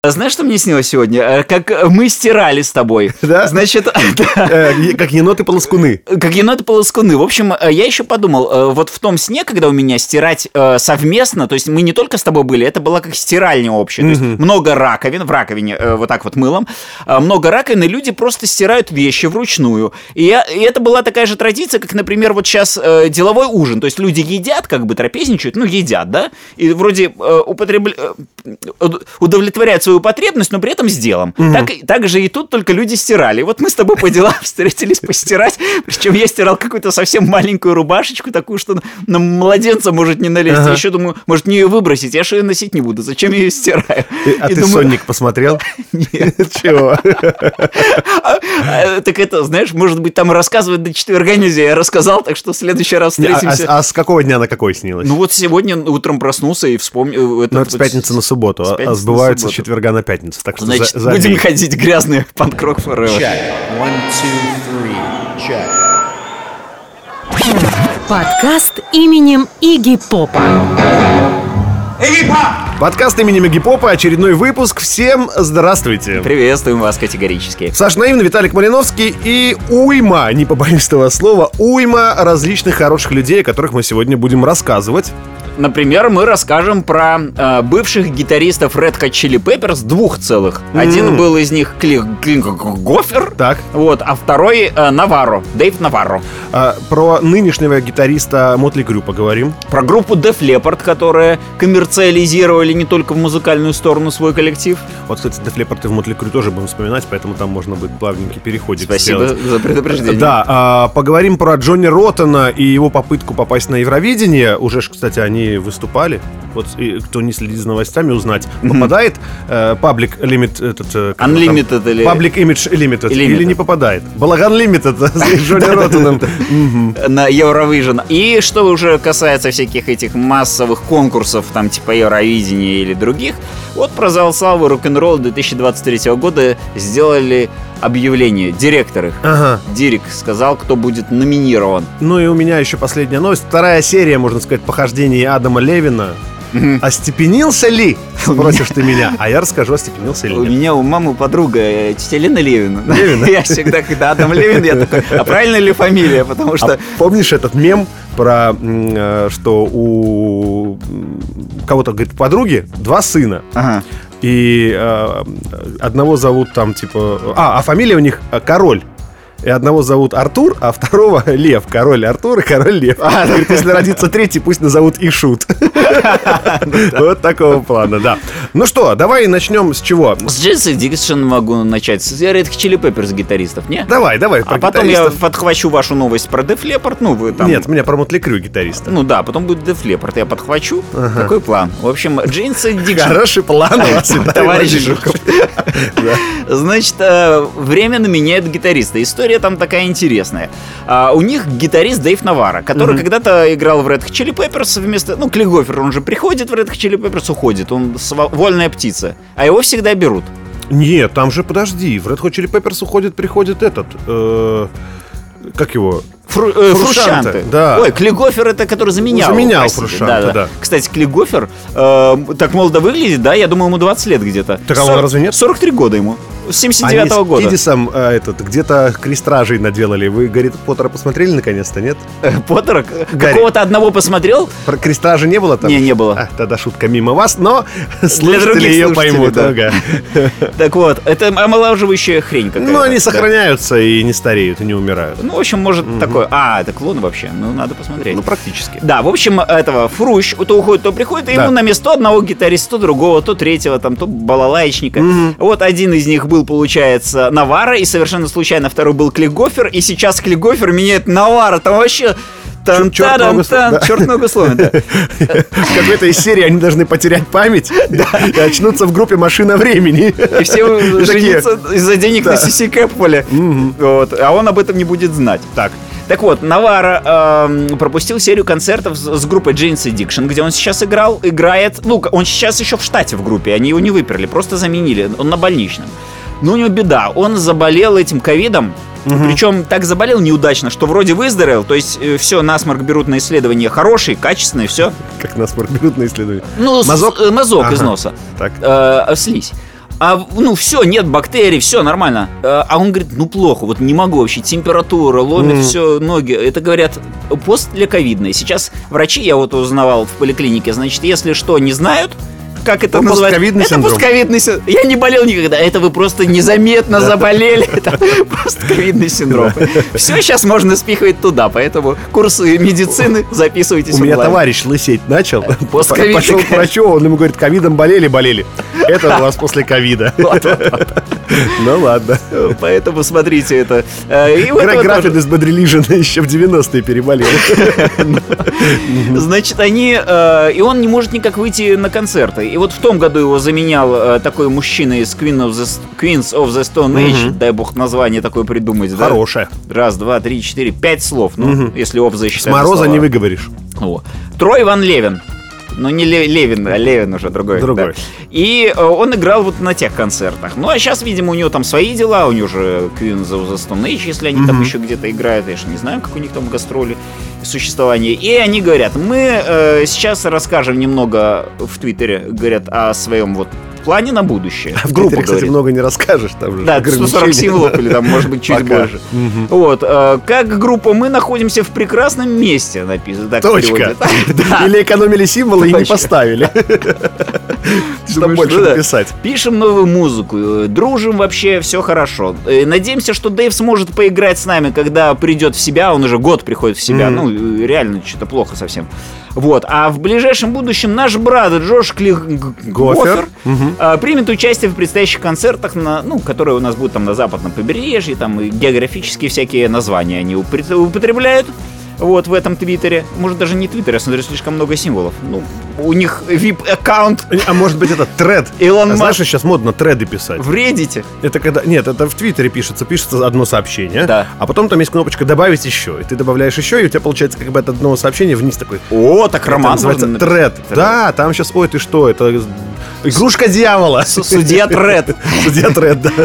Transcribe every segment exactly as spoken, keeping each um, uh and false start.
Знаешь, что мне снилось сегодня? Как мы стирали с тобой. Да? Значит, да. Как еноты-полоскуны. Как еноты-полоскуны. В общем, я еще подумал, вот в том сне, когда у меня стирать совместно, то есть мы не только с тобой были, это была как стиральня общая. То есть много раковин, в раковине вот так вот мылом, много раковин, и люди просто стирают вещи вручную. И, я, и это была такая же традиция, как, например, вот сейчас деловой ужин. То есть люди едят, как бы трапезничают, ну, едят, да, и вроде употребля... удовлетворяют свою потребность, но при этом с делом. Угу. Так, так же и тут только люди стирали. Вот мы с тобой по делам встретились постирать, причем я стирал какую-то совсем маленькую рубашечку, такую, что на младенца может не налезть. Ага. Я еще думаю, может, мне ее выбросить, я же ее носить не буду, зачем я ее стираю? И, а и ты думаю... «Сонник» посмотрел? Нет. Чего? Так это, знаешь, может быть, там рассказывать до четверга нельзя, я рассказал, так что в следующий раз встретимся. А с какого дня на какой снилось? Ну вот сегодня утром проснулся и вспомнил. Ну это с пятницы на субботу, а сбываются с четверга на пятницу. Так что значит, за, будем ходить грязные в панк-рок forever. Подкаст именем Игги Попа. Игги Поп! Подкаст именем Игги Попа, очередной выпуск. Всем здравствуйте. Приветствуем вас категорически. Саша Наивный, Виталик Малиновский и уйма, не побоюсь этого слова, уйма различных хороших людей, о которых мы сегодня будем рассказывать. Например, мы расскажем про э, бывших гитаристов Red Hot Chili Peppers, двух целых. Mm. Один был из них Кли... Кли... Гофер, так. Вот, а второй э, Наварро, Дэйв Наварро. А, про нынешнего гитариста Motley Crue поговорим. Про группу Def Leppard, которая коммерциализировали не только в музыкальную сторону свой коллектив. Вот, кстати, Def Leppard и в Motley Crue тоже будем вспоминать, поэтому там можно будет плавненький переходик Спасибо сделать. за предупреждение. Да, а, поговорим про Джонни Роттена и его попытку попасть на Евровидение. Уже, кстати, они выступали. Вот и кто не следит за новостями, узнать, mm-hmm. попадает э, Public Limit этот, э, Unlimited там, или Public Image Limited, Limited. Или не попадает. Балаган Limited с Джонни Роттеном на Eurovision. И что уже касается всяких этих массовых конкурсов, там типа Евровидения или других, вот про зал славы рок-н-ролл две тысячи двадцать третьего года сделали объявление. Директор их, ага. Дирик, сказал, кто будет номинирован. Ну и у меня еще последняя новость. Вторая серия, можно сказать, похождений Адама Левина. Mm-hmm. Остепенился ли? Спросишь ты меня. А я расскажу, остепенился ли. У нет. меня у мамы подруга тетя Лена Левина. Левина? Я всегда, когда Адам Левин, я такой, а правильно ли фамилия? Потому что... А помнишь этот мем про, что у кого-то, говорит, подруги два сына. Ага. И э, одного зовут там типа... А, а фамилия у них Король. И одного зовут Артур, а второго Лев. Король Артур и король Лев. А, говорит, если родится третий, пусть назовут Ишут. Вот такого плана, да. Ну что, давай начнем с чего? С Джейса Диксон могу начать. С Red Hot Chili Peppers гитаристов, не? Давай, давай. А потом я подхвачу вашу новость про Def Leppard. Ну, вы там... Нет, у меня про Motley Crue гитариста. Ну да, потом будет Def Leppard. Я подхвачу. Такой план. В общем, Джейса Диксон. Хороший план у вас, товарищ Жуков. Значит, временно меняют гитариста. История там такая интересная. А, у них гитарист Дэйв Наварро, который mm-hmm. когда-то играл в Red Hot Chili Peppers вместо... Ну, Кли Гофер, он же приходит в Red Hot Chili Peppers, уходит. Он св... вольная птица. А его всегда берут. Нет, там же, подожди, в Red Hot Chili Peppers уходит, приходит этот... Э... Как его? Фру, э, Фрушанте. Да. Ой, Кли Гофер это который заменял. Заменял Фрушанте, да, да. да. Кстати, Кли Гофер э, так молодо выглядит, да? Я думал, ему двадцать лет где-то. Так а он разве нет? сорок три года ему. С семьдесят девятого года. Они с Кидисом э, этот, где-то крестражей наделали. Вы Гарри Поттера посмотрели наконец-то, нет? Э, Поттера? Гарри. Какого-то одного посмотрел? Про крестражи не было там? Не, не было. А, тогда шутка мимо вас, но слушатели ее поймут. Да. Так вот, это омолаживающая хрень какая-то. Ну, они сохраняются и не стареют, и не умирают. Ну, в общем, может такое... А, это клон вообще, ну, надо посмотреть. Ну, практически. Да, в общем, этого Фрущ, то уходит, то приходит, и ему на место одного гитариста, то другого, то третьего, там, то балалаечника. Вот один из них был, получается, Наварро, и совершенно случайно второй был Кли Гофер, и сейчас Кли Гофер меняет Наварро, там вообще... Там, черт ногу сломит. Черт ногу сломит, да. Как в этой серии они должны потерять память и очнуться в группе «Машина времени». И все женятся из-за денег на Сиси Кэпполе. А он об этом не будет знать. Так. Так вот, Наварро э, пропустил серию концертов с, с группой Jane's Addiction, где он сейчас играл, играет... Ну, он сейчас еще в штате в группе, они его не выперли, просто заменили, он на больничном. Но у него беда, он заболел этим ковидом, угу. Причем так заболел неудачно, что вроде выздоровел, то есть э, все, насморк берут на исследование хороший, качественный, все. Как насморк берут на исследование? Ну, мазок, с, э, мазок ага. из носа, так. Э, слизь. А, ну, все, нет бактерий, все нормально. А он говорит, ну, плохо, вот не могу вообще, температура, ломит mm. все ноги. Это, говорят, постлековидное. Сейчас врачи, я вот узнавал в поликлинике, значит, если что, не знают, как это ну, называется? Постковидный это синдром. постковидный синдром. Я не болел никогда. Это вы просто незаметно заболели. Это постковидный синдром. Все сейчас можно спихивать туда, поэтому курсы медицины записывайтесь. У меня товарищ лысеть начал. Постковидный. Пошел к врачу, он ему говорит, ковидом болели, болели. Это у вас после ковида. Ну ладно. Поэтому смотрите это. Грег Граффин из Bad Religion еще в девяностые переболел. Значит, они... И он не может никак выйти на концерты. И вот в том году его заменял э, такой мужчина из Queen of the, Queens of the Stone Age. Mm-hmm. Дай бог название такое придумать. Хорошее. Да? Раз, два, три, четыре, пять слов. Ну, mm-hmm. если of the считать. С мороза не выговоришь. О. Трой Ван Левин. Ну, не Левин, а Левин уже другой. Другой. Да. И э, он играл вот на тех концертах. Ну, а сейчас, видимо, у него там свои дела. У него же Queens of the Stone Age, если они mm-hmm. там еще где-то играют. Я же не знаю, как у них там гастроли, существование. И они говорят, мы э, сейчас расскажем немного в Твиттере, говорят, о своем вот плане на будущее. В группе, кстати, говорит. Много не расскажешь. Там же да, сто сорок символов или там, может быть, чуть Пока. больше. Угу. Вот. Э, как группа мы находимся в прекрасном месте, написано. Так точка. Или экономили символы и не поставили. Чтобы больше написать. Пишем новую музыку, дружим вообще, все хорошо. Надеемся, что Дэйв сможет поиграть с нами, когда придет в себя. Он уже год приходит в себя. Ну, реально, что-то плохо совсем. Вот. А в ближайшем будущем наш брат Джош Клих Гофер угу. примет участие в предстоящих концертах, на, ну, которые у нас будут там на западном побережье, там и географические всякие названия они употребляют. Вот в этом твиттере. Может, даже не твиттер, я смотрю, слишком много символов. Ну, у них ви ай пи-аккаунт. А может быть, это тред? Илон а Маск. Знаешь, сейчас модно треды писать. В Reddit? Это когда... Нет, это в твиттере пишется. Пишется одно сообщение, да. А потом там есть кнопочка «Добавить еще». И ты добавляешь еще, и у тебя получается как бы от одного сообщения вниз такой... О, так роман называется тред. Да, там сейчас... Ой, ты что, это... Игрушка дьявола. Судья Тред. Судья Тред, да.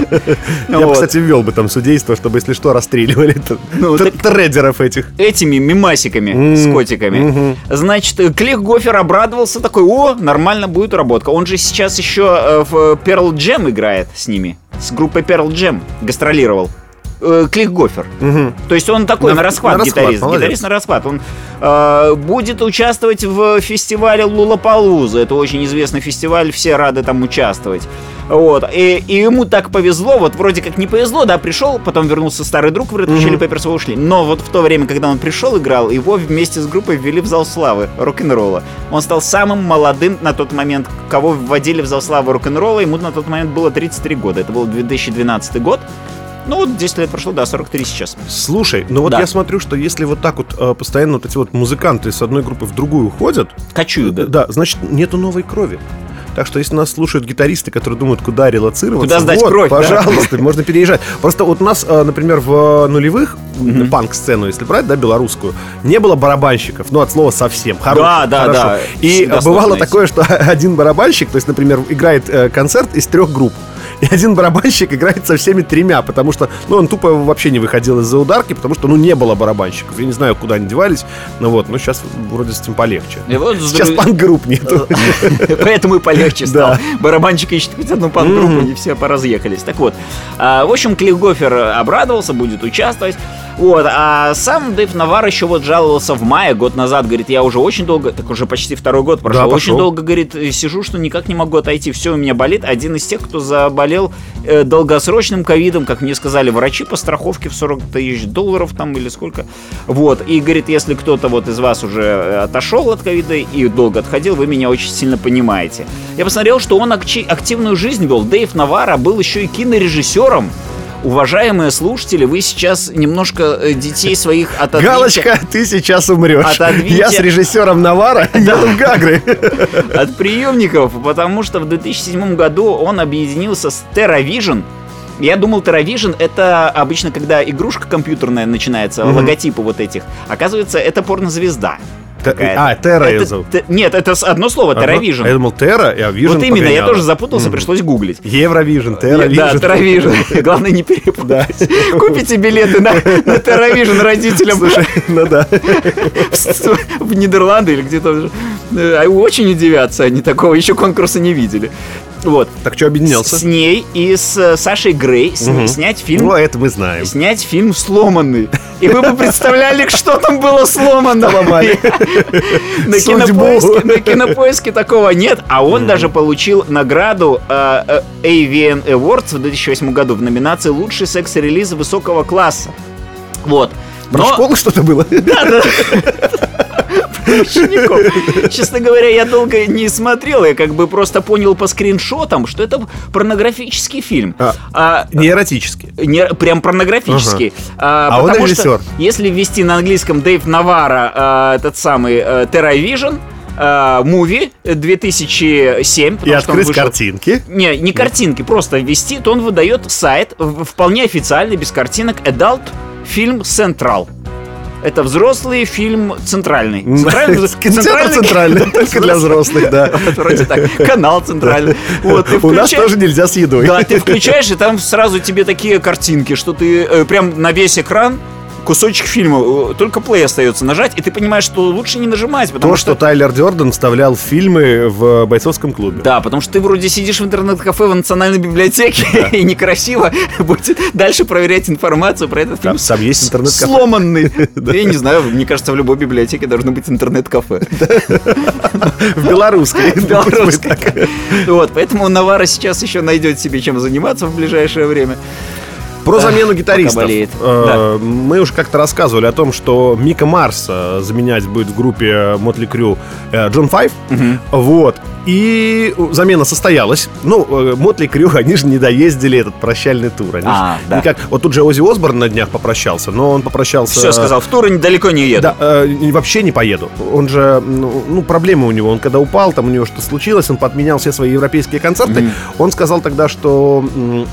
Я бы, кстати, ввел бы там судейство, чтобы, если что, расстреливали трейдеров этих. Этими мемасиками с котиками. Значит, Клих Гофер обрадовался такой, о, нормально будет работка. Он же сейчас еще в Pearl Jam играет с ними. С группой Pearl Jam гастролировал. Клих Гофер. Угу. То есть он такой на, на расхват на гитарист. Расхват, гитарист на расхват. Он э, будет участвовать в фестивале Лулапалуза. Это очень известный фестиваль, все рады там участвовать. Вот. И, и ему так повезло, вот вроде как не повезло, да, пришел, потом вернулся старый друг в Red Hot Chili Peppers, вы ушли. Но вот в то время, когда он пришел, играл, его вместе с группой ввели в зал славы рок-н-ролла. Он стал самым молодым на тот момент, кого вводили в зал славы рок-н-ролла. Ему на тот момент было тридцать три года. Это был две тысячи двенадцатый год. Ну вот десять лет прошло, да, сорок три сейчас. Слушай, ну вот да. Я смотрю, что если вот так вот э, постоянно вот эти вот музыканты с одной группы в другую ходят, кочуют, да? Да, значит, нету новой крови. Так что если нас слушают гитаристы, которые думают, куда релоцироваться, куда сдать вот, кровь, пожалуйста, да? Можно переезжать. Просто вот у нас, например, в нулевых, mm-hmm. панк-сцену, если брать, да, белорусскую, не было барабанщиков, ну, от слова совсем. Хорош, да, да, хорошо. да. И бывало такое, что один барабанщик, то есть, например, играет э, концерт из трех групп. И один барабанщик играет со всеми тремя, потому что, ну, он тупо вообще не выходил из-за ударки, потому что, ну, не было барабанщиков. Я не знаю, куда они девались, ну вот, но сейчас вроде с этим полегче. Вот сейчас друг... панк-групп нету. Поэтому и полегче стало. Барабанщик ищет хоть одну панк-группу, и все поразъехались. Так вот, в общем, Клих Гофер обрадовался, будет участвовать. Вот, а сам Дэйв Навар еще вот жаловался в мае, год назад, говорит, я уже очень долго, так уже почти второй год прошел, да, очень долго, говорит, сижу, что никак не могу отойти, все у меня болит. Один из тех, кто заболел э, долгосрочным ковидом, как мне сказали врачи по страховке в сорок тысяч долларов там или сколько. Вот, и говорит, если кто-то вот из вас уже отошел от ковида и долго отходил, вы меня очень сильно понимаете. Я посмотрел, что он акти- активную жизнь вел. Дэйв Навар был еще и кинорежиссером. Уважаемые слушатели, вы сейчас немножко детей своих отодвиньте. Галочка, ты сейчас умрешь. Отодвиньте. Я с режиссером Навара еду в Гагры. От приемников, потому что в две тысячи седьмом году он объединился с TerraVision. Я думал, TerraVision — это обычно, когда игрушка компьютерная начинается, mm-hmm. логотипы вот этих. Оказывается, это порнозвезда. Т- а, Терра я зовут. Т- нет, это одно слово, TerraVision. Я думал, Терра, а Vision. Вот именно, погоняла. Я тоже запутался, mm-hmm. пришлось гуглить. Евровижн, TerraVision. Да, TerraVision. Главное, не перепутать. Купите билеты на TerraVision родителям. Слушай, ну да. В Нидерланды или где-то. Очень удивятся, они такого еще конкурса не видели. Вот. Так что объединялся? С, с ней и с Сашей Грей с, угу. снять фильм. Ну, это мы знаем. Снять фильм «Сломанный». И вы бы представляли, что там было сломано. Сломали. На Кинопоиске, на Кинопоиске такого нет. А он даже получил награду эй ви эн Awards в две тысячи восьмом году в номинации «Лучший секс-релиз высокого класса». Вот. Про школу что-то было? Да, да. Честно говоря, я долго не смотрел, я как бы просто понял по скриншотам, что это порнографический фильм. А, а, не эротический. Не, прям порнографический. Ага. А, а он режиссер. Если ввести на английском Дэйв Навара а, этот самый а, TerraVision, муви две тысячи семь. И открыть картинки. Не, не картинки, просто ввести, то он выдает сайт вполне официальный, без картинок, Adult Film Central. Это взрослый фильм центральный. Центральный, центральный, центральный только для взрослых, да. Вроде так. Канал центральный. Вот, У нас тоже нельзя с едой. Да, ты включаешь, и там сразу тебе такие картинки, что ты э, прям на весь экран кусочек фильма, только плей остается нажать, и ты понимаешь, что лучше не нажимать, потому То, что, что Тайлер Дёрден вставлял фильмы в бойцовском клубе. Да, потому что ты вроде сидишь в интернет-кафе в национальной библиотеке, да. И некрасиво будет дальше проверять информацию про этот фильм. Там есть интернет-кафе. Сломанный. Я не знаю, мне кажется, в любой библиотеке должно быть интернет-кафе. В белорусской. В белорусской. Вот, поэтому Навара сейчас еще найдет себе чем заниматься в ближайшее время. Про замену гитаристов. Э, да. Мы уже как-то рассказывали о том, что Мика Марса заменять будет в группе Мотли Крю Джон Файв. Угу. Вот. И замена состоялась. Ну, Мотли Крю, они же не доездили этот прощальный тур. Они а, да. никак... Вот тут же Оззи Осборн на днях попрощался, но он попрощался... Все сказал, в тур далеко не еду. Да, э, вообще не поеду. Он же, ну, ну, проблемы у него. Он когда упал, там у него что-то случилось, он подменял все свои европейские концерты. Mm. Он сказал тогда, что...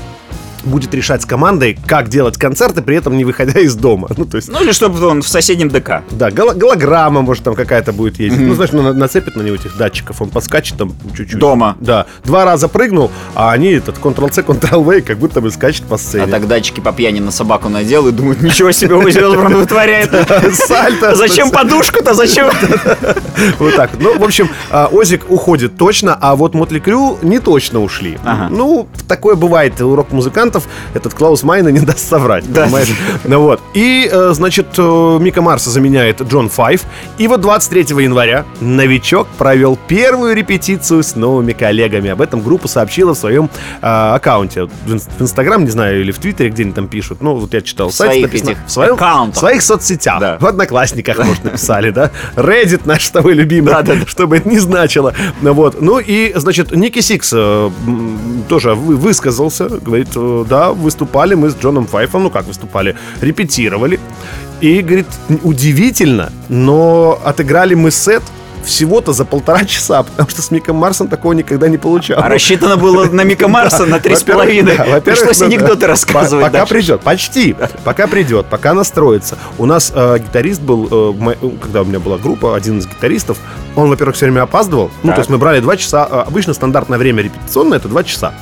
будет решать с командой, как делать концерты, при этом не выходя из дома. Ну, то есть... ну или чтобы он в соседнем ДК. Да, гол- голограмма, может, там какая-то будет ездить. Mm-hmm. Ну, знаешь, ну, нацепит на него этих датчиков, он подскачет там чуть-чуть. Дома. Да, два раза прыгнул, а они этот контрол-C, контрол-V как будто бы скачет по сцене. А так датчики по пьяни на собаку надел и думают, ничего себе, Оззи Осборн вытворяет. Сальто. Зачем подушку-то, зачем? Вот так. Ну, в общем, Озик уходит точно, а вот Мотли Крю не точно ушли. Ну, такое бывает у рок-музыкантов. Этот Клаус Майне не даст соврать, да. Понимаешь? Ну, вот. И, значит, Мика Марса заменяет Джон Файв. И вот двадцать третьего января новичок провел первую репетицию с новыми коллегами. Об этом группа сообщила в своем э, аккаунте. В, в Инстаграм, не знаю, или в Твиттере где-нибудь там пишут. Ну, вот я читал. В своих этих в своем, в своих соцсетях. Да. В Одноклассниках, может, написали, да? Reddit наш с тобой любимый, да, да, чтобы это не значило. Вот. Ну и, значит, Ники Сикс э, тоже высказался. Говорит, да, выступали мы с Джоном Файфом. Ну как выступали? Репетировали. И, говорит, удивительно, но отыграли мы сет всего-то за полтора часа, потому что с Миком Марсом такого никогда не получалось. А рассчитано было на Мика Марса на три с половиной. Во-первых, что анекдоты рассказывать. Пока придет, почти. Пока придет, пока настроится. У нас гитарист был, когда у меня была группа, один из гитаристов, он, во-первых, все время опаздывал. Ну, то есть мы брали два часа. Обычно стандартное время репетиционное — это два часа.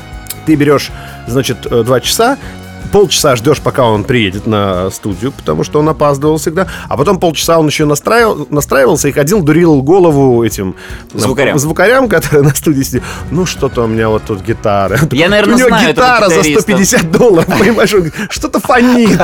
Ты берешь, значит, два часа, полчаса ждешь, пока он приедет на студию, потому что он опаздывал всегда. А потом полчаса он еще настраивал, настраивался и ходил, дурил голову этим звукарям, звукарям которые на студии сидят. Ну, что-то у меня вот тут гитара. Я, наверное, у него знаю гитара за сто пятьдесят долларов, понимаешь? Что-то фонит.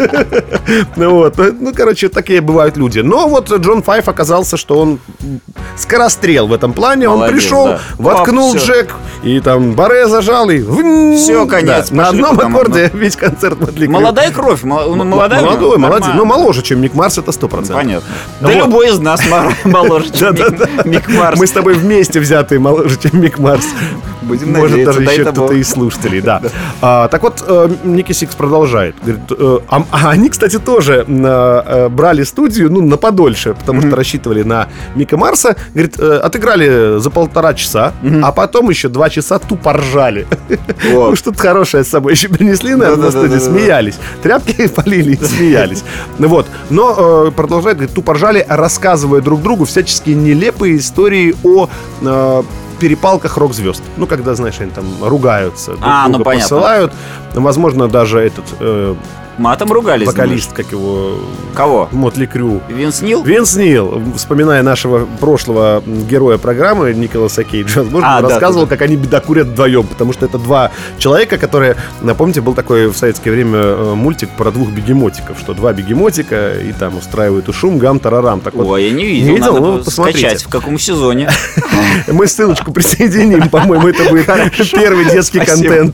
Ну, вот. Ну, короче, такие бывают люди. Но вот Джон Файв оказался, что он скорострел в этом плане. Он пришел, воткнул джек, и там баре зажал, и... Все, конец. На одном аккорде весь концерт Мотли Крю. Молодая кровь, молодая. Молодой, молодец. Ну, моложе, чем Мик Марс, это сто процентов. Понятно. Да любой из нас моложе, чем Мик Марс. Мы с тобой вместе взятые моложе, чем Мик Марс. Будем Может, надеяться, даже еще кто-то из слушателей, да. а, Так вот, э, Ники Сикс продолжает. Говорит, э, а, а они, кстати, тоже э, брали студию, ну, на подольше, потому mm-hmm. что рассчитывали на Мика Марса. Говорит, э, отыграли за полтора часа, mm-hmm. а потом еще два часа тупо ржали. Ну, что-то хорошее с собой еще принесли, наверное, на студии, смеялись. Тряпки полили и смеялись. Вот. Но продолжает, говорит, тупо ржали, рассказывая друг другу всяческие нелепые истории о... перепалках рок-звезд. Ну, когда, знаешь, они там ругаются, друг а, друга ну, посылают. Возможно, даже этот... Э, Матом ругались, Вокалист, как его... Кого? Мотли Крю. Винс Нил? Винс Нил, вспоминая нашего прошлого героя программы Николаса Кейджа, а, рассказывал, да, да, как они бедокурят вдвоем, потому что это два человека, которые... Помните, был такой в советское время мультик про двух бегемотиков, что два бегемотика и там устраивают шум, гам, тарарам. Так Ой, вот, я не видел, не видел? Надо Ну, посмотрите. скачать. В каком сезоне? Мы ссылочку присоединим, по-моему, это будет первый детский контент.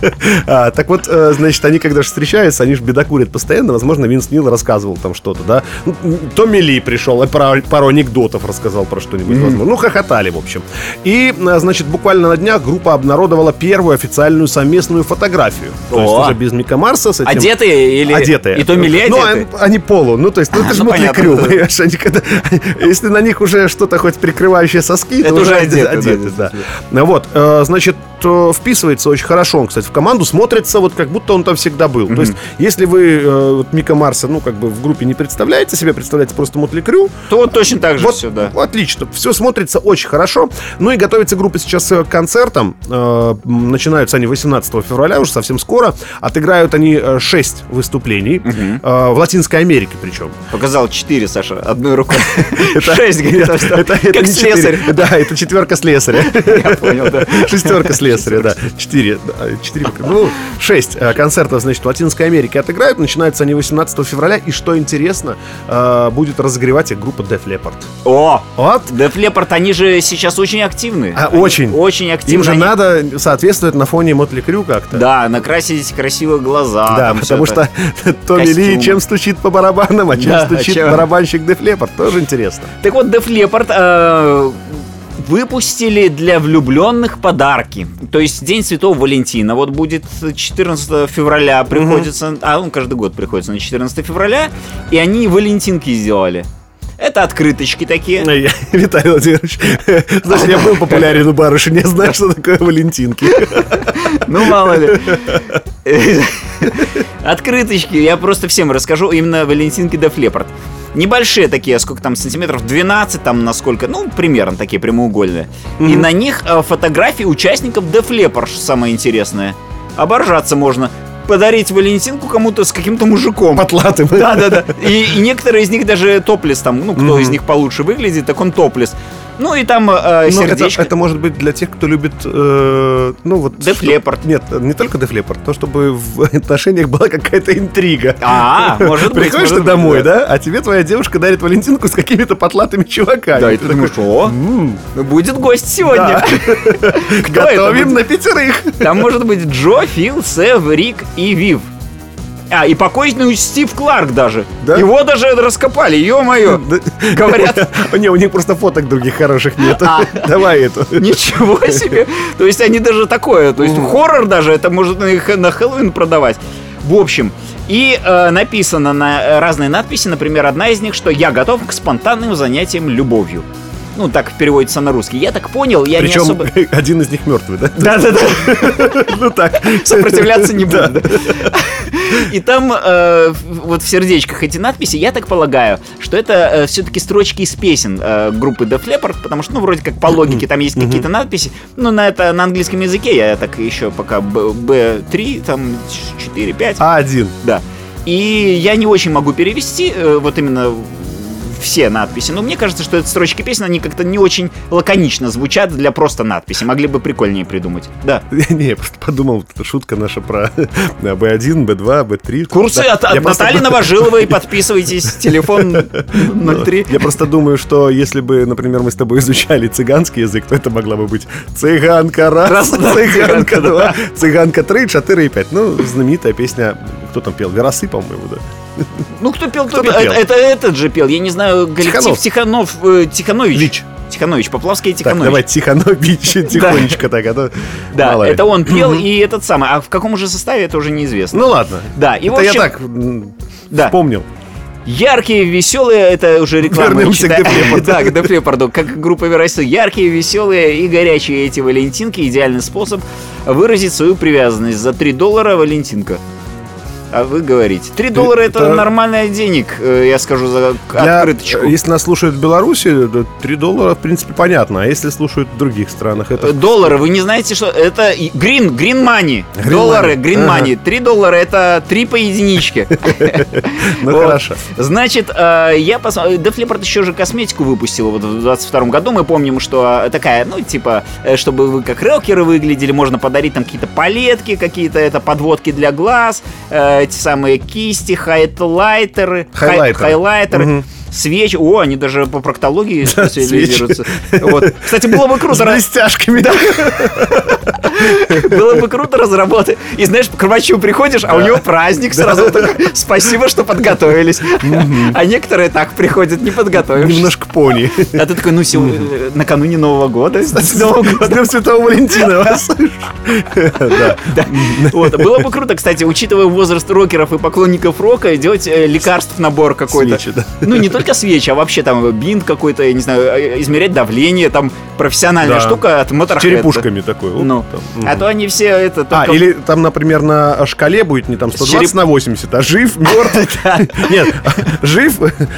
Так вот, значит, они когда же встречаются, они же бедокурят постоянно. Возможно, Винс Нил рассказывал там что-то, да. Томми Ли пришел, пару, пару анекдотов рассказал про что-нибудь, mm-hmm. возможно. Ну, хохотали, в общем. И, значит, буквально на днях группа обнародовала первую официальную совместную фотографию. То О. есть уже без Мика Марса с этим... Одетые или... Одетые. И Томми Ли одетые? Ну, они полу. Ну, то есть, ну, это же ну, Мотли Крю, понимаешь? Они когда... Если на них уже что-то хоть прикрывающее соски, это то уже одеты, одеты, одеты, да. да. Вот, значит, вписывается очень хорошо он, кстати, в команду, смотрится вот как будто он там всегда был. Mm-hmm. То есть, если вы э, вот, Мика Марса, ну, как бы в группе не представляете себе, представляете просто Мотли Крю, то вот точно так же вот, все, да. Отлично, все смотрится очень хорошо. Ну и готовится группа сейчас к концертам. Э, начинаются они восемнадцатого февраля, уже совсем скоро. Отыграют они шесть выступлений. Mm-hmm. э, в Латинской Америке причем. Показал четыре, Саша, одной рукой. Шесть, говорит, как слесарь. Да, это четверка слесаря. Я понял, да. Шестерка слесаря, да. Четыре. Четыре. Ну, шесть концертов, значит, в Латинской Америке отыграют. Начинаются они восемнадцатого февраля. И что интересно, будет разогревать их группа Def Leppard. О! Вот. Def Leppard, они же сейчас очень активны. А, очень. Очень активны. Им же они... надо соответствовать на фоне Мотли Крю как-то. Да, накрасить красиво глаза. Да, потому что Томми Ли чем стучит по барабанам, а чем да, стучит чем... барабанщик Def Leppard. Тоже интересно. Так вот, Def Leppard э, выпустили для влюбленных подарки. То есть День Святого Валентина вот будет четырнадцатого февраля приходится, mm-hmm. а он каждый год приходится на четырнадцатого февраля, и они валентинки сделали. Это открыточки такие. Виталий Владимирович, знаешь, я был популярен у барышень, я знаю, что такое валентинки. Ну, мало ли. Открыточки, я просто всем расскажу, именно валентинки Def Leppard. Небольшие такие, сколько там, сантиметров двенадцать, там насколько, ну, примерно такие прямоугольные. Mm-hmm. И на них э, фотографии участников Def Leppard, что самое интересное. Оборжаться можно. Подарить валентинку кому-то с каким-то мужиком. Потлатым. Да-да-да. И, и некоторые из них даже топлес там, ну, кто mm-hmm. из них получше выглядит, так он топлес. Ну и там э, сердечко. Это, это может быть для тех, кто любит, э, ну вот... Def Leppard. Нет, не только Def Leppard, то, чтобы в отношениях была какая-то интрига. А, может быть. Приходишь ты домой, да, а тебе твоя девушка дарит валентинку с какими-то потлатыми чуваками. Да, и ты думаешь, что? Будет гость сегодня. Готовим на пятерых. Там может быть Джо, Фил, Сэв, Рик и Вив. А, и покойный Стив Кларк даже. Да? Его даже раскопали, ё-моё. Говорят. Не, у них просто фоток других хороших нет. Давай эту. Ничего себе. То есть они даже такое, то есть хоррор даже, это можно их на Хэллоуин продавать. В общем, и э, написано на разные надписи, например, одна из них, что «Я готов к спонтанным занятиям любовью». Ну, так переводится на русский. Я так понял, я Причем не особо... один из них мертвый, да? Да-да-да. Ну так. Сопротивляться не буду. И там э, вот в сердечках эти надписи, я так полагаю, что это э, все-таки строчки из песен э, группы Def Leppard, потому что, ну, вроде как по логике там есть какие-то надписи, но на это на английском языке я так еще пока би три, там четыре, пять. а один. Да. И я не очень могу перевести э, вот именно все надписи. Но мне кажется, что эти строчки песен, они как-то не очень лаконично звучат для просто надписи. Могли бы прикольнее придумать. Да. Не, я просто подумал, это шутка наша про би один, би два, би три. Курсы да. от, от Натальи просто... Новожиловой. Подписывайтесь. Телефон ноль три. Я просто думаю, что если бы, например, мы с тобой изучали цыганский язык, то это могла бы быть цыганка раз, раз цыганка два, цыганка три, четыре и пять. Ну, знаменитая песня, кто там пел? Верасы, по-моему, да. Ну, кто пел, кто, кто пел? пел? Это, это этот же пел, я не знаю, коллектив Тиханов, э, Тиханович. Вич. Тиханович, Поплавский и Тиханович. Так, давай Тиханович, тихонечко так, а то... Да, это он пел, и этот самый, а в каком же составе, это уже неизвестно. Ну, ладно. Да, и в общем... Это я так вспомнил. Яркие, веселые, это уже реклама. Вернемся к Def Leppard. Да, к Def Leppard, как группа Верасы. Яркие, веселые и горячие эти валентинки. Идеальный способ выразить свою привязанность. За три доллара валентинка. А вы говорите. три доллара это, это нормальная денег, я скажу за для, открыточку. Если нас слушают в Беларуси, три доллара, в принципе, понятно. А если слушают в других странах, это... Доллары, вы не знаете, что это green, green money. Green доллары, money. Green ага. money. три доллара это три по единичке. Ну хорошо. Значит, я посмотрел, Def Leppard еще же косметику выпустил вот в двадцать втором году. Мы помним, что такая, ну, типа, чтобы вы как рокеры выглядели, можно подарить там какие-то палетки, какие-то это подводки для глаз, эти самые кисти, хайлайтеры, хайлайтеры, хайлайтеры угу. свечи. О, они даже по проктологии специализируются. Вот. Кстати, было бы круто... С блестяшками. Да. Было бы круто разработать. И знаешь, к врачу приходишь, а у него праздник сразу. Спасибо, что подготовились. А некоторые так приходят, не подготовившись. Немножко пони. А ты такой, ну, накануне Нового года. С Днем Святого Валентина вас. Вот. Было бы круто, кстати, учитывая возраст рокеров и поклонников рока, делать лекарств набор какой-то. Ну, не только свечи, а вообще там бинт какой-то, я не знаю, измерять давление, там профессиональная да. штука от Motorhead. С черепушками такой. Ну, там. А то они все это... А, только... или там, например, на шкале будет не там сто двадцать череп... на восемьдесят, а жив, мертв. Нет, жив,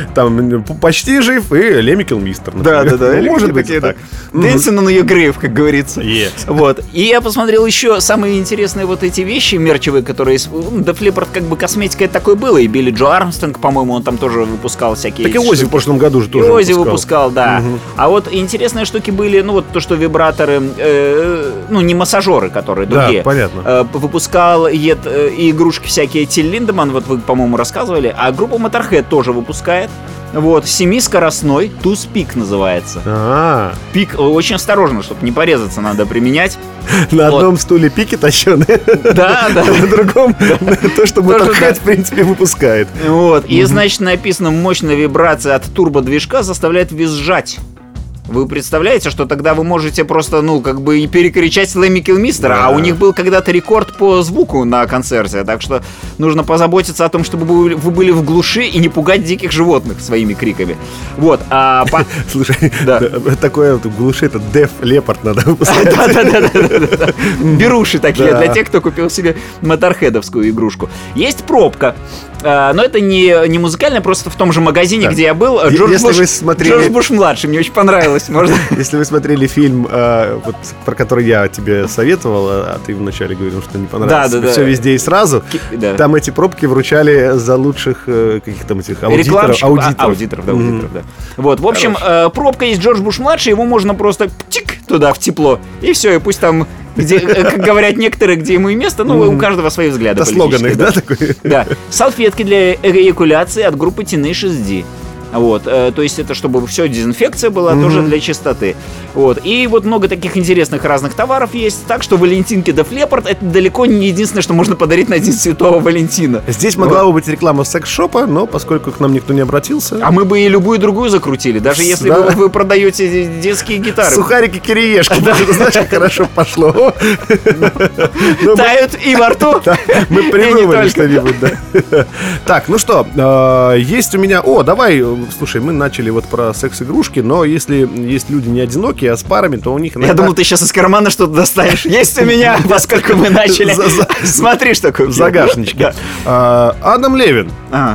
там почти жив и Лемми Килмистер. Да, да, да. Может быть, так. Dancing on your grave, как говорится. Вот. И я посмотрел еще самые интересные вот эти вещи мерчевые, которые... Def Leppard как бы косметика это такое было, и Билли Джо Армстронг, по-моему, он там тоже выпускал всякие... Так и Оззи в прошлом году же тоже Оззи выпускал. выпускал, да. Угу. А вот интересные штуки были, ну вот то, что вибраторы, э, ну не массажеры, которые другие. Да, понятно. Э, выпускал ед, э, и игрушки всякие Тиль Линдеман, вот вы, по-моему, рассказывали. А группа Motorhead тоже выпускает. Вот, семискоростной, Туз Пик называется. А-а-а. Пик, очень осторожно, чтобы не порезаться, надо применять. На вот. Одном стуле пики тащеные. Да, да. На другом то, что Motorhead, в принципе, выпускает. Вот, и, значит, написано, мощная вибрация от турбодвижка заставляет визжать. Вы представляете, что тогда вы можете просто, ну, как бы и перекричать Лемми Килмистера, да. А у них был когда-то рекорд по звуку на концерте, так что нужно позаботиться о том, чтобы вы были в глуши и не пугать диких животных своими криками. Вот. А по... Слушай, да. такое в глуши, это Def Leppard надо выпускать. Да-да-да. Беруши такие для тех, кто купил себе моторхедовскую игрушку. Есть пробка. Но это не, не музыкальное, просто в том же магазине, да. где я был, Джордж Буш, смотрели... Джордж Буш-младший, мне очень понравилось. Можно... Если вы смотрели фильм, э, вот, про который я тебе советовал, а ты вначале говорил, что не понравилось, да, да, все да. везде и сразу, да. там эти пробки вручали за лучших э, каких-то этих аудиторов. Аудиторов, а, аудиторов, да, mm-hmm. аудиторов, да. Вот, в общем, э, пробка есть Джордж Буш-младший, его можно просто тик туда, в тепло, и все, и пусть там... Где, как говорят некоторые, где ему и место, ну, mm-hmm. у каждого свои взгляды. Это слоган их, да, такой? Да. Салфетки для эякуляции от группы Tenacious D. Вот, э, то есть это чтобы все, дезинфекция была, mm-hmm. тоже для чистоты. Вот, и вот много таких интересных разных товаров есть, так что валентинки Def Leppard это далеко не единственное, что можно подарить на День Святого Валентина. Здесь вот. могла бы быть реклама секс-шопа, но поскольку к нам никто не обратился... А мы бы и любую другую закрутили, даже если да. вы, вы продаете детские гитары. Сухарики, кириешки, знаешь, как хорошо пошло. Тают и во рту. Мы придумали что-нибудь, да. Так, ну что, есть у меня... О, давай... Слушай, мы начали вот про секс-игрушки, но если есть люди не одинокие, а с парами, то у них... Иногда... Я думал, ты сейчас из кармана что-то достанешь. Есть у меня, поскольку мы начали. Смотри, что такое. В загашничке. Адам Левин.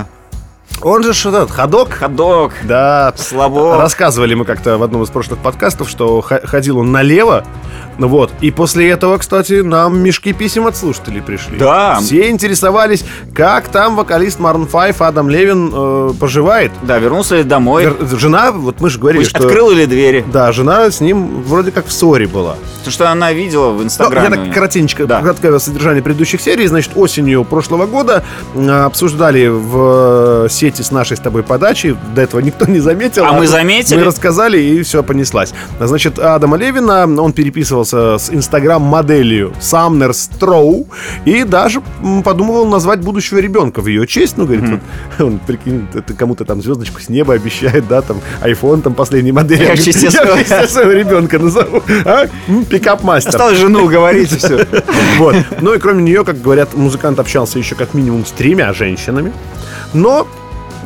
Он же что-то, ходок? Ходок. Да. Слабо. Рассказывали мы как-то в одном из прошлых подкастов, что ходил он налево. Вот. И после этого, кстати, нам мешки писем от слушателей пришли. Да. Все интересовались, как там вокалист Maroon пять Адам Левин э, поживает. Да, вернулся ли домой. Вер... Жена, вот мы же говорили, Пусть что... открыла ли двери. Да, жена с ним вроде как в ссоре была. То, что она видела в Инстаграме. Ну, я так коротенько, да. краткое содержание предыдущих серий. Значит, осенью прошлого года э, обсуждали в э, сети с нашей с тобой подачей. До этого никто не заметил. А, а мы заметили. Мы рассказали, и все понеслась. Значит, Адама Левина, он переписывался с инстаграм-моделью Самнер Строу и даже подумывал назвать будущего ребенка в ее честь. Ну, говорит, mm-hmm. вот, он, прикинь, это кому-то там звездочку с неба обещает, да, там, айфон там последней модели. Я в честь своего ребенка назову. А? Пикап-мастер. Осталось жену уговорить, и все. Вот. Ну и кроме нее, как говорят, музыкант общался еще как минимум с тремя женщинами. Но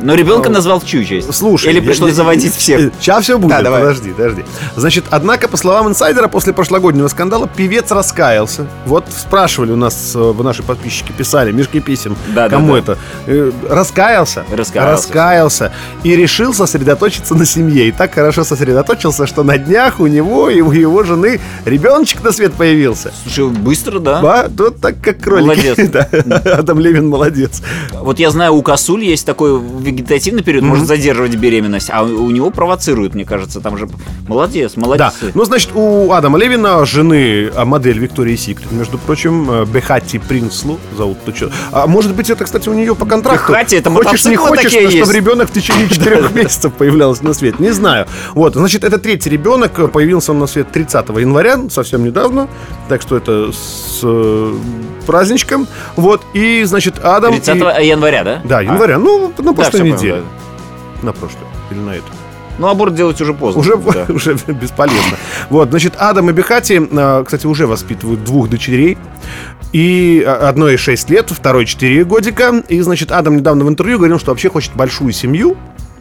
Но ребенка назвал в чью честь? Слушай, Или я- пришлось я- заводить всех? Сейчас все будет, Да, давай. подожди, подожди. Значит, однако, по словам инсайдера, после прошлогоднего скандала певец раскаялся. Вот спрашивали у нас, э, наши подписчики писали, мешки писем, Да, да, кому да. это. Э, Раскаялся, Раскаялся. раскаялся и решил сосредоточиться на семье. И так хорошо сосредоточился, что на днях у него и у его жены ребеночек на свет появился. Слушай, быстро, да? Да, вот так как кролик. Молодец. Да. Адам Левин молодец. Вот я знаю, у косуль есть такой вегетативный период, может задерживать беременность, а у у него провоцирует, мне кажется, там же... Молодец, Да, молодцы. ну, значит, у Адама Левина, жены, а, модель Виктории Секрет, между прочим, э, Бехати Принслу зовут. Ты чё? А может быть, это, кстати, у нее по контракту. Бехати, это хочешь, не мотоциклы хочешь, такие но чтобы есть. ребенок в течение четырех месяцев появлялся на свет. Не знаю. Вот, значит, это третий ребенок. Появился он на свет тридцатого января, совсем недавно. Так что это с э, праздничком. Вот, и, значит, Адам... и- тридцатого января, да? Да, А. января. Ну, на Да, прошлой всё понял, неделе. да. На прошлой. Или на эту. Ну, аборт делать уже поздно. Уже, Да. уже бесполезно. Вот, значит, Адам и Бехати, а, кстати, уже воспитывают двух дочерей. И а, одной шесть лет, второй четыре годика. И, значит, Адам недавно в интервью говорил, что вообще хочет большую семью.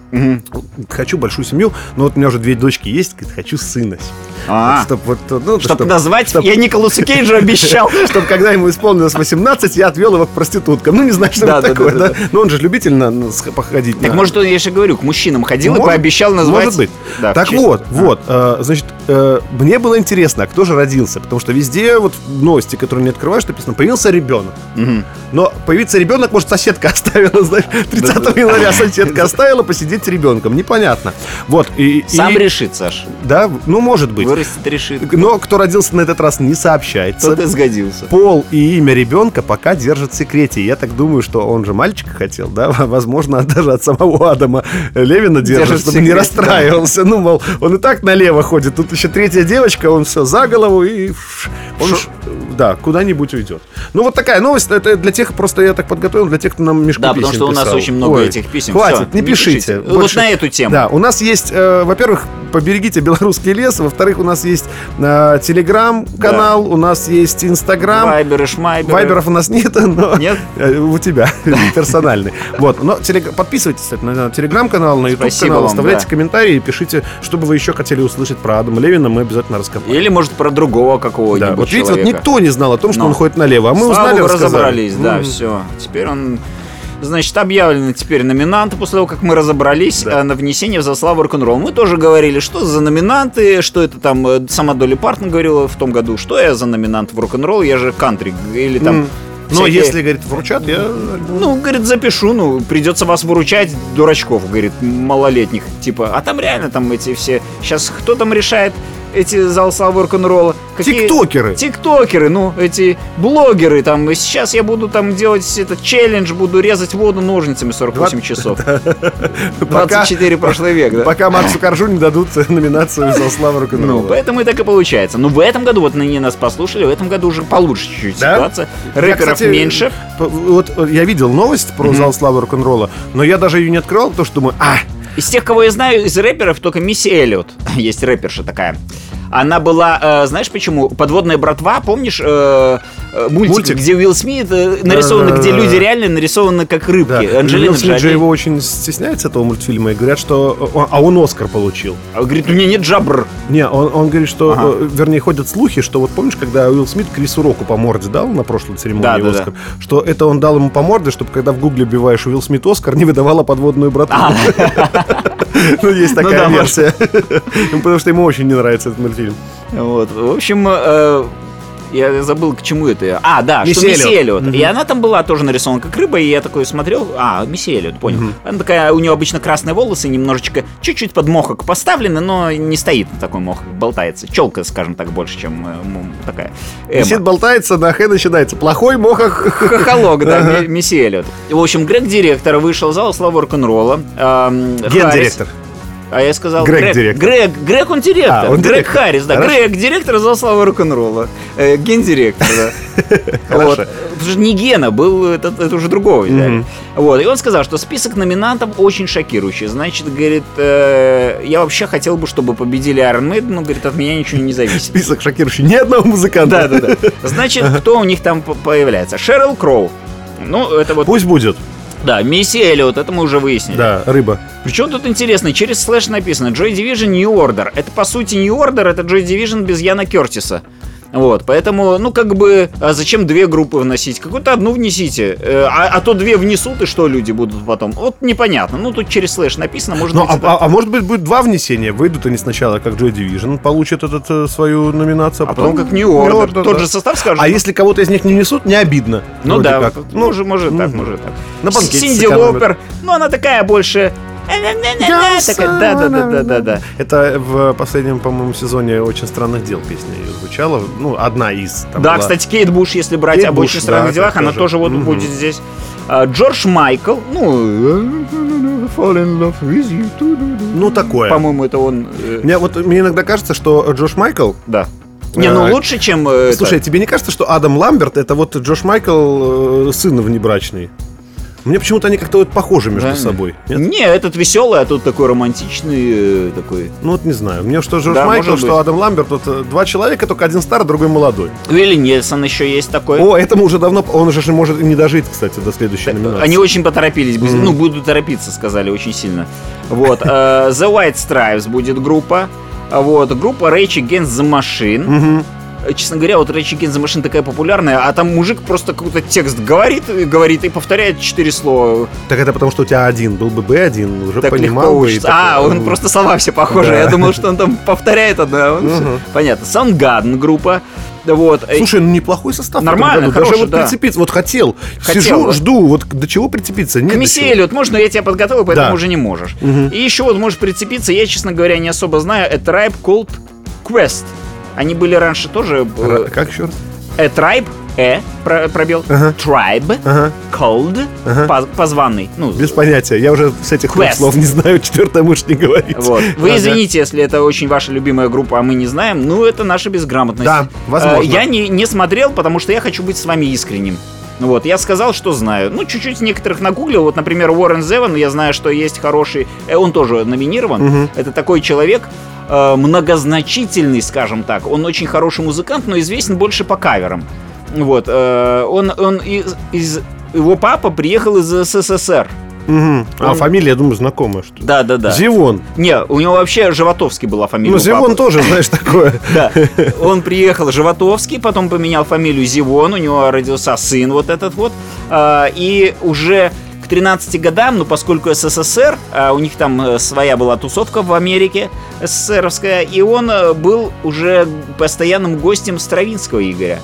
Хочу большую семью, но вот у меня уже две дочки есть, говорит, хочу сына. А. Вот, чтоб, вот, ну, Чтоб чтоб- назвать, чтоб- я Николасу Кейджу обещал. Чтоб когда ему исполнилось восемнадцать, я отвел его к проституткам. Ну, не знаю, что Да, это да, такое, да, да? да. Но он же любитель на, на сх- походить. Так на- может, он, я же говорю, к мужчинам ходил и Может- пообещал назвать... Может быть. Да, в Так честь- вот, А. вот, э, значит, э, мне было интересно, а кто же родился, потому что везде вот в новости, которые не открываешь, написано, появился ребенок. Мгм. Но появиться ребенок, может, соседка оставила, знаешь, тридцатого января соседка оставила посидеть с ребенком, непонятно. Вот, и... Сам и- решит, Саш. Да, ну, может быть. Вырастет, решит. Но кто родился на этот раз, не сообщается. Кто-то сгодился. Пол и имя ребенка пока держат в секрете. Я так думаю, что он же мальчика хотел, да? Возможно, даже от самого Адама Левина держит, Держит в чтобы не секрете, расстраивался. Ну, мол, он и так налево ходит. Тут еще третья девочка, он все за голову и фш, он, Шо- ш- да, куда-нибудь уйдет. Ну, вот такая новость. Это для тех, просто я так подготовил, для тех, кто нам мешки Да, писем потому что у нас писал. очень много Ой, этих писем. Хватит, Всё, не пишите. Вот Больше- на эту тему. Да, у нас есть, э, во-первых, поберегите белорусский лес, во-вторых, у нас есть э, телеграм-канал, у нас есть инстаграм. Вайберы, шмайберы. Вайберов у нас нет, но Нет? э, у тебя персональный. Вот, но телег- подписывайтесь кстати, на телеграм-канал, на Спасибо ютуб-канал, вам, оставляйте да. комментарии, пишите, что бы вы еще хотели услышать про Адама Левина, мы обязательно раскопаем. Или, может, про другого какого-нибудь Да, вот видите, вот человека. никто не знал о том, что Но. он ходит налево, а мы Слава узнали, богу, рассказали. разобрались, да, Мгм. все. Теперь он... Значит, объявлены теперь номинанты после того, как мы разобрались Да. а, на внесение в зал рок-н-ролл. Мы тоже говорили, что за номинанты, что это там, э, сама Долли Партон говорила в том году, что я за номинант в рок-н-ролл, я же кантри, или там... М. Но всякие- если, говорит, вручат, я... Ну, говорит, запишу, ну, придется вас выручать, дурачков, говорит, малолетних, типа, а там реально там эти все, сейчас кто там решает эти зал славы рок-н-ролла? Какие- Тиктокеры. Тиктокеры, ну, эти блогеры, там, и сейчас я буду там делать этот челлендж, буду резать воду ножницами сорок восемь часов. двадцать четыре прошлый век, да? Пока Максу Коржу не дадут номинацию за славу Ну, рок-н-ролла. поэтому и так и получается. Но в этом году, вот ныне нас послушали, в этом году уже получше чуть-чуть Да? ситуация. Я, Рэперов кстати, меньше. п- Вот э, я видел новость про зал славы рок-н-ролла, но я даже ее не открывал, потому что думаю, а, Из тех, кого я знаю, из рэперов, только Мисси Эллиот. Есть рэперша такая. Она была, э, знаешь почему? «Подводная братва», помнишь э, э, мультик, Мультик? где Уилл Смит э, нарисованы, Да-да-да. где люди реально нарисованы как рыбки. да. Анджелина Уилл Смит же Джоли. его очень стесняется, этого мультфильма, и говорят, что... о, А он Оскар получил. А он говорит, у меня нет жабр. Не, он, он говорит, что, Ага. э, вернее, ходят слухи, что вот помнишь, когда Уилл Смит Крису Року по морде дал на прошлой церемонии Да, да, да. Оскар, что это он дал ему по морде, чтобы когда в гугле вбиваешь Уилл Смит Оскар, не выдавала подводную братву. Ну, есть Ну такая да, версия. Потому что ему очень не нравится этот мультфильм. Вот. В общем, э, я забыл, к чему это. А, да, Мисси что Мисси Эллиот. Эллиот. Мгм. И она там была тоже нарисована как рыба, и я такой смотрел, а, Мисси Эллиот, понял. Мгм. Она такая, у нее обычно красные волосы, немножечко, чуть-чуть под мохок поставлены, но не стоит на такой мохок, болтается. Челка, скажем так, больше, чем э, м, такая. Эма. Висит, болтается, на Х начинается. Плохой мохах. Хохолок, да, Ми- Мисси Эллиот. В общем, Грег-директор вышел в зал славы рок-н-ролла. эм, Харрис. Гендиректор. А я сказал Грег-директор. Грег, Грег, он директор. А, он Грег директор. Харрис, да. Хорошо. Грег, директор зал славы рок-н-ролла. Э, гендиректор, да. Хорошо. Вот. Потому что не Гена, был это, это уже другого взяли. Мгм. Вот. И он сказал, что список номинантов очень шокирующий. Значит, говорит, э, я вообще хотел бы, чтобы победили Iron Maiden, но, говорит, от меня ничего не зависит. Список шокирующий. Ни одного музыканта. Да, да, да. Значит, кто у них там по- появляется? Шерил Кроу. Ну, это вот Пусть будет. Да, Мисси Эллиот, это мы уже выяснили. Да, рыба. Причем тут интересно, через слэш написано Joy Division New Order. Это по сути New Order, это Joy Division без Яна Кертиса. Вот, поэтому, ну, как бы, а зачем две группы вносить? Какую-то одну внесите. Э, а, а то две внесут, и что люди будут потом? Вот непонятно. Ну, тут через слэш написано, может ну, быть... А, это... а, а может быть, будет два внесения. Выйдут они сначала как Joy Division, получат этот, э, свою номинацию, а потом, потом как New Order. Order Тот да. же состав скажут. А ну... если кого-то из них не несут, не обидно. Ну да, как. Ну, может, может так, может так. На Синди Лопер, ну, она такая больше... Да-да-да-да-да. Это в последнем, по-моему, сезоне «Очень странных дел» песня ее звучала. Ну, одна из. Да, была... кстати, Кейт Буш, если брать Кейт об Буш, «Очень странных да, делах», она тоже, тоже вот угу. будет здесь. А, Джордж Майкл, ну... Fall in love with you. Ну, такое. По-моему, это он... Мне, вот, мне иногда кажется, что Джордж Майкл... Да. Не, ну лучше, чем... Слушай, это... тебе не кажется, что Адам Ламберт это вот Джордж Майкл э, сын внебрачный? Мне почему-то они как-то вот похожи между да. собой. Нет? Не, этот веселый, а тут такой романтичный, такой. Ну вот не знаю. Мне что Джордж да, Майкл, что Адам Ламберт, вот два человека, только один старый, другой молодой. Уилли Нельсон еще есть такой. О, этому уже давно, он уже может и не дожить, кстати, до следующей так, номинации. Они очень поторопились, mm-hmm. ну будут торопиться, сказали очень сильно. Вот, uh, The White Stripes будет группа, вот группа Rage Against the Machine. Mm-hmm. Честно говоря, вот Rage Against the Machine такая популярная, а там мужик просто какой-то текст говорит, говорит и повторяет четыре слова. Так это потому, что у тебя один был бы бэ один, уже так понимал бы. А, такой... он просто слова все похожи. Да. Я думал, что он там повторяет одно. Uh-huh. Понятно. Soundgarden группа. Вот. Слушай, ну неплохой состав. Нормально, хороший, даже вот да. прицепиться, вот хотел, хотел сижу, вот. жду, вот до чего прицепиться? Нет, к Мисси Эллиот можно, я тебя подготовил, поэтому да. уже не можешь. Uh-huh. И еще вот можешь прицепиться, я, честно говоря, не особо знаю, A Tribe Called Quest. Они были раньше тоже... Р- как еще раз? A Tribe, э, пробел, ага. Tribe, ага. Called, ага. позванный. Ну, без понятия, я уже с этих двух слов не знаю, четвертое можешь не говорить. Вот. Вы ага. извините, если это очень ваша любимая группа, а мы не знаем, ну это наша безграмотность. Да, возможно. Я не, не смотрел, потому что я хочу быть с вами искренним. Вот, я сказал, что знаю. Ну, чуть-чуть некоторых нагуглил. Вот, например, Уоррен Зевон, я знаю, что есть хороший... Он тоже номинирован. Угу. Это такой человек... многозначительный, скажем так. Он очень хороший музыкант, но известен больше по каверам. Вот. Он, он из, из, его папа приехал из СССР. Угу. Он... А фамилия, я думаю, знакомая, что ли? Да, да, да. Зевон. Не, у него вообще Животовский была фамилия. Ну, Зевон тоже, знаешь, такое. Да. Он приехал Животовский, потом поменял фамилию Зевон, у него родился сын вот этот вот. И уже... к тринадцати годам, ну, поскольку СССР, а у них там своя была тусовка в Америке, СССРовская, и он был уже постоянным гостем Стравинского Игоря.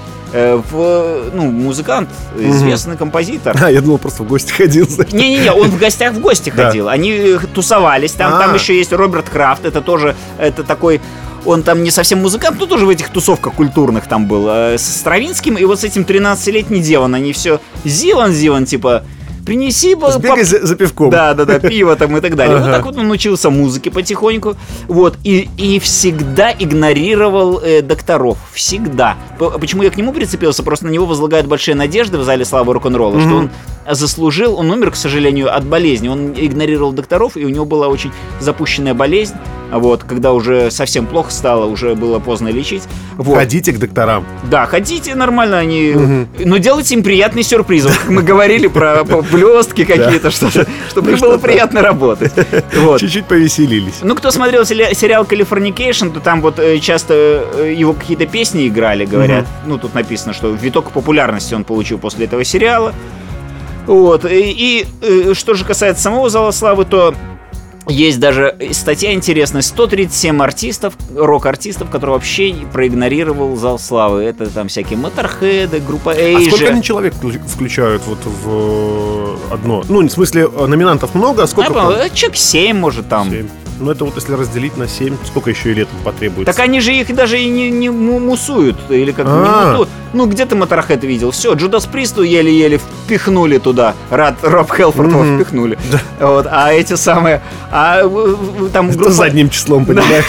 В, ну, музыкант, известный mm-hmm. композитор. А, я думал, просто в гости ходил. Не-не-не, он в гостях в гости ходил. Они тусовались, там, там еще есть Роберт Крафт, это тоже, это такой... Он там не совсем музыкант, но тоже в этих тусовках культурных там был, э, с Стравинским, и вот с этим тринадцатилетним Диван, они все Зиван-Зиван, типа... Принеси... Сбегай за, за пивком. Да, да, да, пиво там и так далее. Ага. Вот так вот он учился музыке потихоньку. Вот. И, и всегда игнорировал э, докторов. Всегда. Почему я к нему прицепился? Просто на него возлагают большие надежды в зале славы рок-н-ролла, mm-hmm. что он заслужил, он умер, к сожалению, от болезни. Он игнорировал докторов, и у него была очень запущенная болезнь. Вот, когда уже совсем плохо стало, уже было поздно лечить. Вот. Ходите к докторам. Да, ходите, нормально они. Угу. Но делайте им приятный сюрприз. Вот, как мы говорили про блестки какие-то, что-то, чтобы им было приятно работать. Чуть-чуть повеселились. Ну, кто смотрел сериал «Californication», то там вот часто его какие-то песни играли, говорят. Ну, тут написано, что виток популярности он получил после этого сериала. Вот. И, и что же касается самого Зала Славы, то есть даже статья интересная. сто тридцать семь артистов, рок-артистов, которые вообще проигнорировал Зал Славы. Это там всякие Motorhead, группа Asia. А сколько они человек включают вот в одно? Ну, в смысле, номинантов много, а сколько? А, человек семь, может, там. семь. Ну, это вот если разделить на семь, сколько еще и летом потребуется? Так они же их даже и не, не мусуют. Или как А-а-а. не муту. Ну, где ты Motorhead видел? Все, Джудас Присту еле-еле впихнули туда. Рад Роб Хелфордова mm-hmm. впихнули. Да. Вот, а эти самые... А, там, группа... задним числом, понимаешь?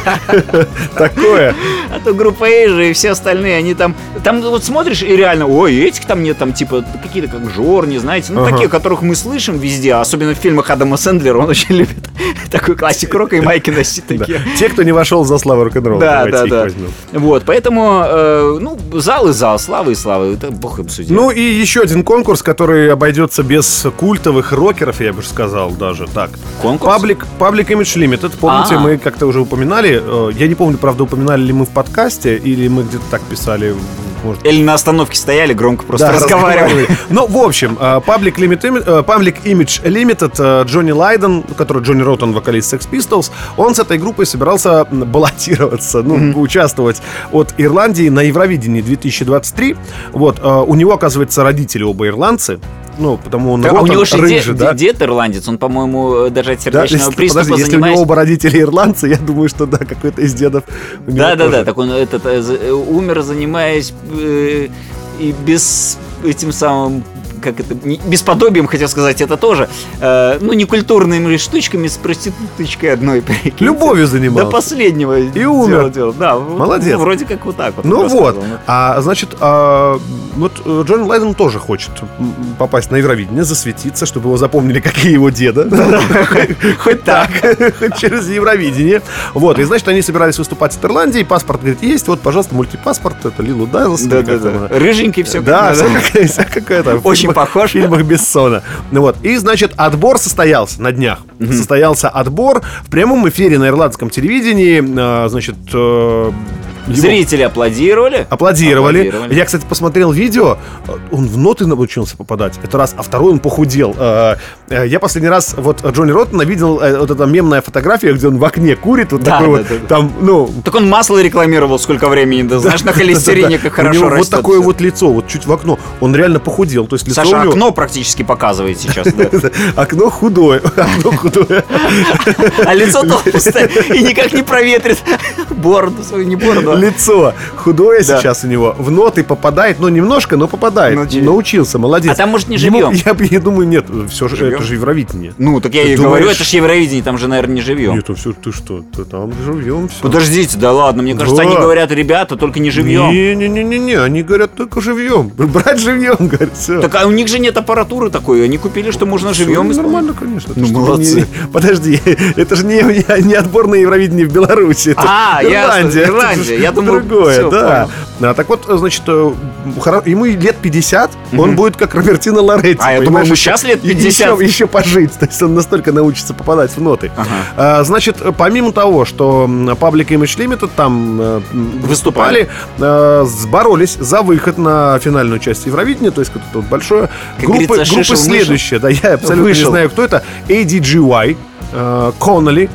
Такое. А то группа Asia и все остальные, они там... Там вот смотришь и реально, ой, этих там нет, там типа какие-то как Жорни, знаете, ну, такие, которых мы слышим везде, особенно в фильмах Адама Сэндлера, он очень любит такой классик рока и майки носить такие. Те, кто не вошел за славу рок-н-ролла. Да, да, да. Вот, поэтому, ну, зал и зал, славы и славы, это бог им судья. Ну и еще один конкурс, который обойдется без культовых рокеров, я бы сказал, даже так. Конкурс? Public, Public Image Limited. Помните, А-а. мы как-то уже упоминали. Я не помню, правда, упоминали ли мы в подкасте, или мы где-то так писали. Может... Или на остановке стояли, громко просто Да, разговаривали. Ну, в общем, Public, Limit, Public Image Limited, Джонни Лайден, который Джонни Роттон, вокалист Sex Pistols, он с этой группой собирался баллотироваться, ну, mm-hmm. участвовать от Ирландии на Евровидении две тысячи двадцать три. Вот, у него, оказывается, родители оба ирландцы. Ну, потому он да, Роттон, а у него же рыжий, дед, да? дед ирландец, он, по-моему, даже от сердечного да, приступа подожди, занимается. Если у него оба родители ирландцы, я думаю, что да, какой-то из дедов. Да-да-да, так он этот, умер, занимаясь э, и без этим самым, как это, не, бесподобием, хотел сказать, это тоже, э, ну, некультурными штучками с проституточкой одной. Прикиньте. Любовью занимался. До последнего. И умер. Делал, делал. Да, молодец. Вроде как вот так вот. Ну вот, а значит, а, вот Джонни Лайден тоже хочет попасть на Евровидение, засветиться, чтобы его запомнили, какие его деда. Хоть так, хоть через Евровидение. Вот, и значит, они собирались выступать от Ирландии, паспорт, говорит, есть, вот, пожалуйста, мультипаспорт, это Лилу Дайлс. Да-да-да. Рыженький все. Да, вся какая-то. Очень похож. В фильмах Бессона. Ну вот. И, значит, отбор состоялся на днях. Mm-hmm. Состоялся отбор в прямом эфире на ирландском телевидении. Э, значит... Э, Его... Зрители аплодировали. аплодировали. Аплодировали. Я, кстати, посмотрел видео. Он в ноты научился попадать. Это раз. А второй он похудел. Я последний раз вот Джонни Роттона видел вот эта мемная фотография, где он в окне курит. Вот да, такой да, вот. Да, там, ну... Так он масло рекламировал сколько времени. Да, знаешь, на холестерине как хорошо растет. Вот такое вот лицо, вот чуть в окно. Он реально похудел. То есть лицо Саша у него... окно практически показывает сейчас. Окно худое. Окно худое. А лицо толстое и никак не проветрит бороду свою, не бороду. Лицо худое да. сейчас у него. В ноты попадает, ну немножко, но попадает. Ну, Научился, молодец. А там, может, не живьем? Ему, я, я думаю, нет, все же, это же Евровидение. Ну, так я и говорю, это же Евровидение, там же, наверное, не живьем. Нет, все, ты что, ты там живьем все. Подождите, да ладно, мне кажется, да. они говорят, ребята, только не живьем. Не-не-не-не, они говорят, только живьем. Брать живьем, говорят, все. Так а у них же нет аппаратуры такой, они купили, что можно все живьем исполнять. Нормально, конечно. Ну, молодцы. Не, подожди, это же не, не, не отбор на Евровидение в Беларуси. Это а, Ирландия. ясно, Ирландия, я думаю, другое, все, да. А, так вот, значит, ему лет пятьдесят, mm-hmm. он будет как Робертино Лоретти. А, я думаю, ему сейчас лет пятьдесят. Еще, еще пожить, то есть он настолько научится попадать в ноты. Ага. А, значит, помимо того, что Public Image Limited там выступали, выступали, боролись за выход на финальную часть Евровидения, то есть вот это вот большое. Как группа, группа следующая, да, я абсолютно вышел. не знаю, кто это. эй ди джи уай, Конноли,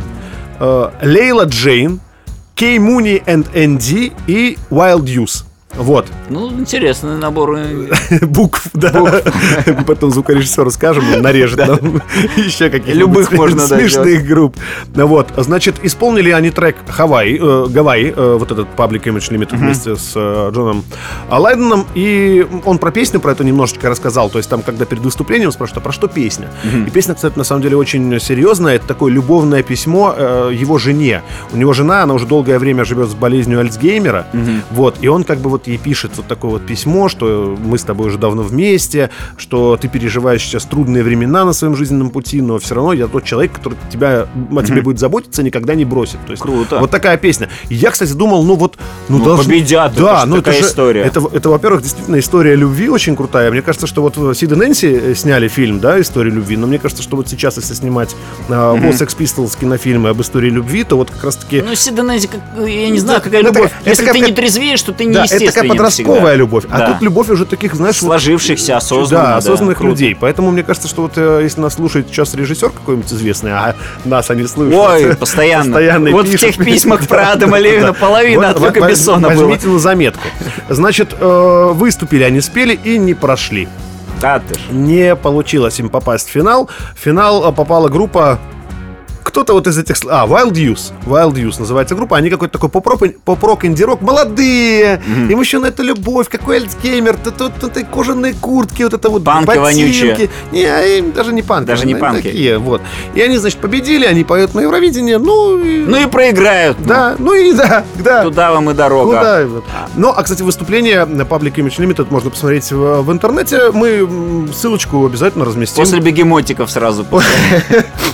Лейла Джейн, Кей Муни энд эн ди и Wild Youth. Вот. Ну, интересный набор букв, да. Букв. Потом звукорежиссеру скажем, он нарежет нам еще каких-нибудь любых можно смешных групп. Вот. Значит, исполнили они трек Хавайи, э, Гавайи, э, вот этот Public Image Limited uh-huh. вместе с э, Джоном Лайденом. И он про песню, про это немножечко рассказал. То есть там, когда перед выступлением спрашивают, а про что песня? Uh-huh. И песня, кстати, на самом деле очень серьезная. Это такое любовное письмо э, его жене. У него жена, она уже долгое время живет с болезнью Альцгеймера. Uh-huh. Вот. И он как бы вот ей пишет вот такое вот письмо, что мы с тобой уже давно вместе, что ты переживаешь сейчас трудные времена на своем жизненном пути, но все равно я тот человек, который тебя, о тебе mm-hmm. будет заботиться, никогда не бросит. То есть, круто. Вот такая песня. И я, кстати, думал, ну вот... Ну, ну должны... победят, да, это ну, такая это же, история. Это, это, это, во-первых, действительно история любви очень крутая. Мне кажется, что вот Сид и Нэнси сняли фильм, да, «История любви», но мне кажется, что вот сейчас, если снимать uh, mm-hmm. Sex Pistols кинофильмы об истории любви, то вот как раз-таки... Ну, Сид и Нэнси, как, я не знаю, какая ну, любовь. Это, если это ты как... не трезвеешь, то ты не да, естественный. Это такая подростковая любовь. А да. тут любовь уже таких, знаешь... Сложившихся, вот, осознанных. Да, осознанных да, людей. Круто. Поэтому мне кажется, что вот если нас слушает сейчас режиссер какой-нибудь известный, а нас они слушают... Ой, постоянно. постоянно вот пишут. В тех письмах про Адама Левина половина от Люка Бессона было. Возьмите на заметку. Значит, выступили они, спели и не прошли. А ты ж. Не получилось им попасть в финал. В финал попала группа... Кто-то вот из этих... А, Wild Youth. Wild Youth называется группа. Они какой-то такой поп-рок, инди-рок. Молодые! Mm-hmm. Им еще на это любовь. Какой Альцгеймер. Тут кожаные куртки, вот это вот панки ботинки. Вонючие. Не, им даже не панки. Даже не панки. Такие, вот. И они, значит, победили. Они поют на Евровидении. Ну и... Ну и проиграют. Да, ну, ну и да, да. Туда вам и дорога. Куда? Ну, а, кстати, выступление на Public Image Limited можно посмотреть в, в интернете. Мы ссылочку обязательно разместим. После бегемотиков сразу.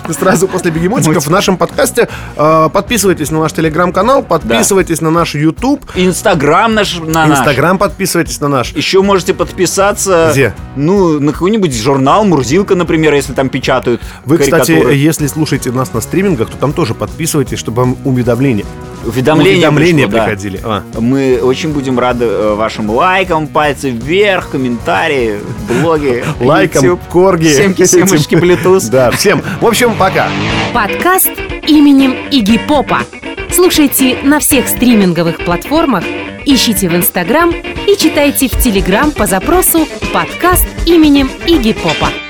Сразу после бегемотиков в нашем подкасте. Э, подписывайтесь на наш телеграм-канал, подписывайтесь да. на наш YouTube. Инстаграм наш на наш. Инстаграм подписывайтесь на наш. Еще можете подписаться. Где? Ну, на какой-нибудь журнал Мурзилка, например, если там печатают Вы, карикатуры. кстати, если слушаете нас на стримингах, то там тоже подписывайтесь, чтобы вам уведомления. Уведомления, Уведомления пришло, приходили. Да. А. Мы очень будем рады вашим лайкам, пальцы вверх, комментарии, блоги, лайкам, YouTube, корги, семки, семочки, Bluetooth. Да, всем. В общем, пока. Подкаст именем Игги Попа. Слушайте на всех стриминговых платформах, ищите в Инстаграм и читайте в Телеграм по запросу «Подкаст именем Игги Попа».